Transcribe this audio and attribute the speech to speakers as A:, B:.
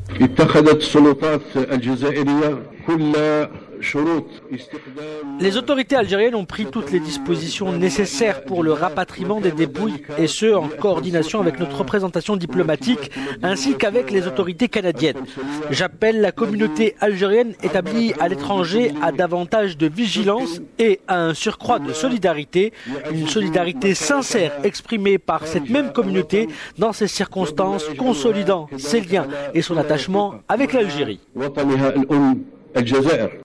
A: اتخذت السلطات الجزائرية كل شروط استخدام.
B: Les autorités algériennes ont pris toutes les dispositions nécessaires pour le rapatriement des dépouilles, et ce, en coordination avec notre représentation diplomatique ainsi qu'avec les autorités canadiennes. J'appelle la communauté algérienne établie à l'étranger à davantage de vigilance et à un surcroît de solidarité, une solidarité sincère exprimée par cette même communauté dans ces circonstances, consolidant ses liens et son attachement avec l'Algérie.